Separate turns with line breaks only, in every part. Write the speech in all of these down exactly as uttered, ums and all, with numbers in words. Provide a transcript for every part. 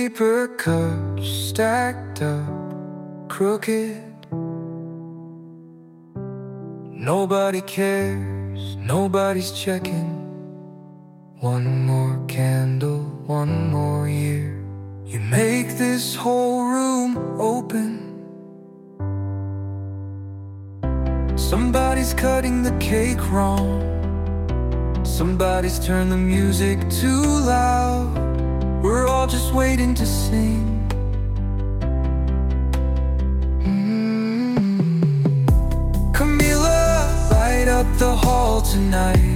paper cups stacked up crooked. Nobody cares, nobody's checking. One more candle, one more year. You make this whole room open. Somebody's cutting the cake wrong. Somebody's turned the music too loud. We're all just waiting to sing. mm. Camila, light up the hall tonight.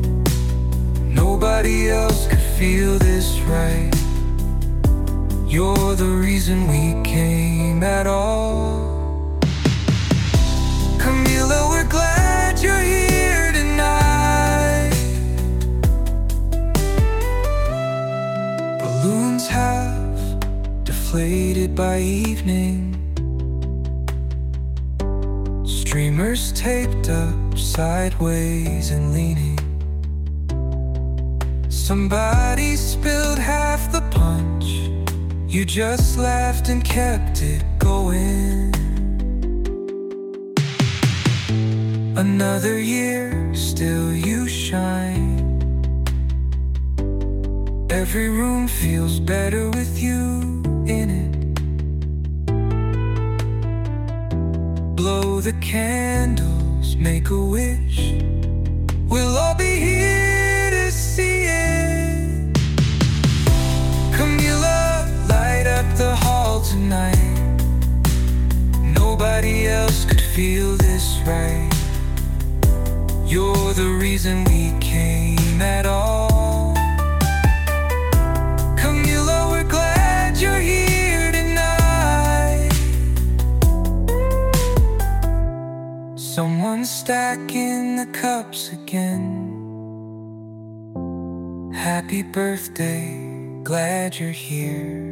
Nobody else could feel this right. You're the reason we came at all. Camila, we're glad you're here tonight. Balloons have deflated by evening. Streamers taped up sideways and leaning. Somebody spilled half the punch. You just laughed and kept it going. Another year, still you shine. Every room feels better with you in it. Blow the candles, make a wish. We'll all be here to see it. Camila, light up the hall tonight. Nobody else could feel this right. You're the reason we came at all. Camila, we're glad you're here tonight. Someone's stacking the cups again. Happy birthday, glad you're here.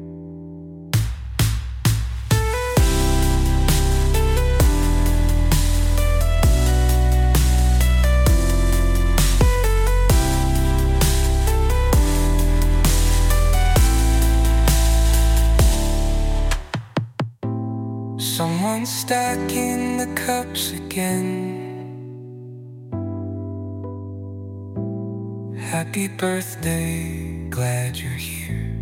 Someone's stacking the cups again. Happy birthday, glad you're here.